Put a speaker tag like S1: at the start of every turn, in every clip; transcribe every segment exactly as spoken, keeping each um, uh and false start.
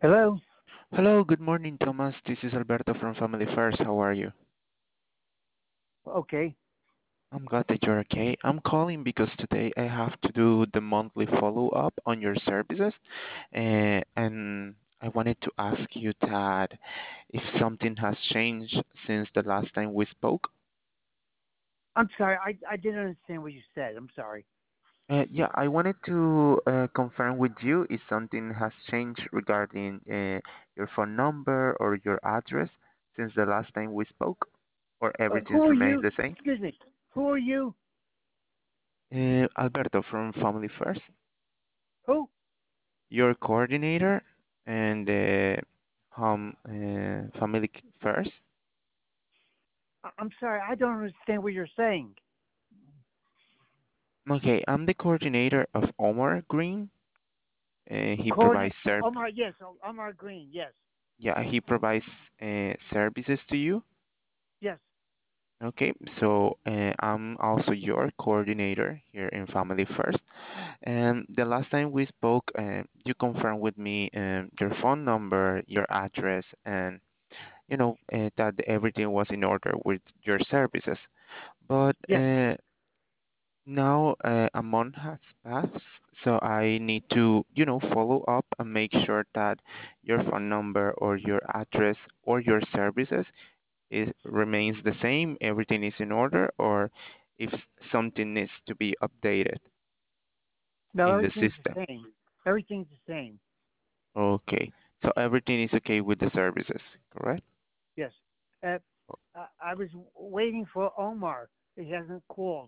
S1: Hello?
S2: Hello, good morning, Thomas. This is Alberto from Family First. How are you?
S1: Okay.
S2: I'm glad that you're okay. I'm calling because today I have to do the monthly follow-up on your services, uh, and I wanted to ask you that if something has changed since the last time we spoke.
S1: I'm sorry. I, I didn't understand what you said. I'm sorry.
S2: Uh, yeah, I wanted to uh, confirm with you if something has changed regarding uh, your phone number or your address since the last time we spoke, or
S1: Uh,
S2: everything
S1: who are
S2: remains
S1: you?
S2: the same.
S1: Excuse me. Who are you?
S2: Uh, Alberto from Family First,
S1: Who?
S2: your coordinator and uh, home uh, Family First.
S1: I- I'm sorry. I don't understand what you're saying.
S2: Okay, I'm the coordinator of Omar Green. Uh, he
S1: Coordinate.
S2: provides serv
S1: Omar, yes. O- Omar Green. Yes.
S2: yeah, he provides uh, services to you.
S1: Yes.
S2: Okay, so uh, I'm also your coordinator here in Family First. And the last time we spoke, uh, you confirmed with me um, your phone number, your address, and you know uh, that everything was in order with your services. But
S1: Yes.
S2: uh, now uh, a month has passed, so I need to, you know, follow up and make sure that your phone number or your address or your services is remains the same, everything is in order, or if s- something needs to be updated
S1: No,
S2: in the
S1: everything's
S2: system.
S1: the same. Everything's the same.
S2: Okay, so everything is okay with the services, correct?
S1: Yes. Uh, I, I was waiting for Omar. He hasn't called.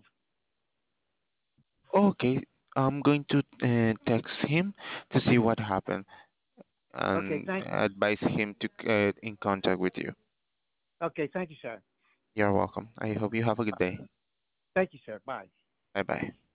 S2: Okay, I'm going to uh, text him to see what happened
S1: Okay.
S2: and
S1: Thank you.
S2: advise him to get in contact with you.
S1: Okay. Thank you, sir.
S2: You're welcome. I hope you have a good day.
S1: Thank you, sir. Bye.
S2: Bye bye.